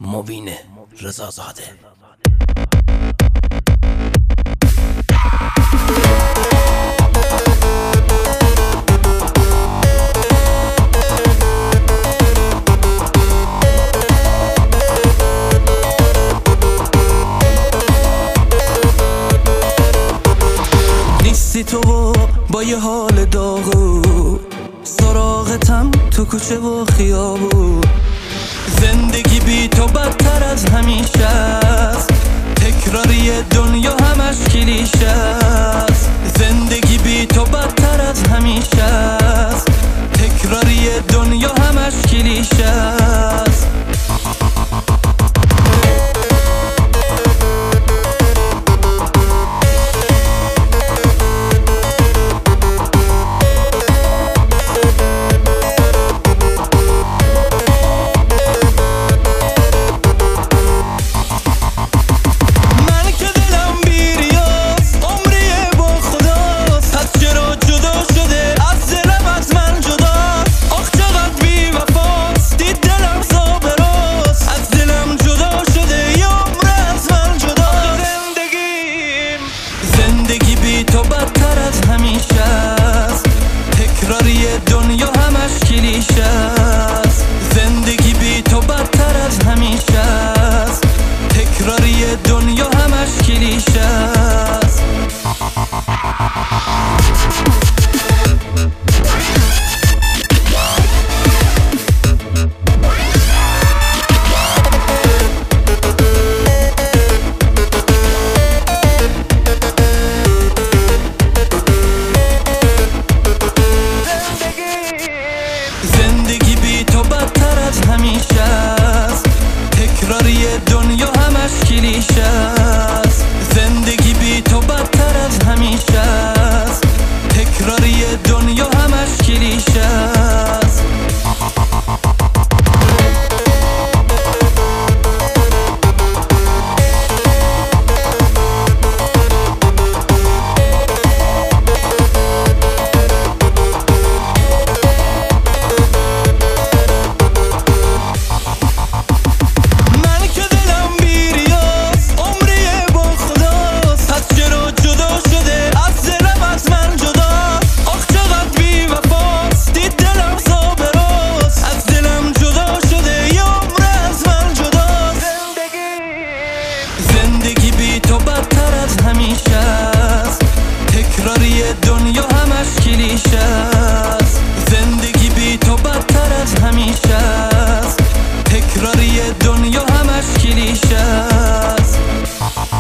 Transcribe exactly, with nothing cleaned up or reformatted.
مبین رضازاده. نیستی تو و با یه حال داغو، سراغتم تو کوچه و خیابون. زندگی بی تو بدتر از همیشه است، تکراری دنیا همش کلیشه است. زندگی بی تو بدتر از همیشه است، تکراری دنیا همش کلیشه است. زندگی بی تو بدتر از همیشه است، تکراری دنیا همش کلیشه است. زندگی بی تو بدتر از همیشه است، تکراری دنیا همش کلیشه است. زندگی بی تو بدتر از همیشه است، تکراری دنیا همش کلیشه است. زندگی بی تو بدتر از همیشه است، تکراری دنیا همش کلیشه است. زندگی بی تو بدتر از همیشه است، تکراری دنیا همش کلیشه است. زندگی بی تو بدتر از همیشه است، تکراری دنیا همش کلیشه است.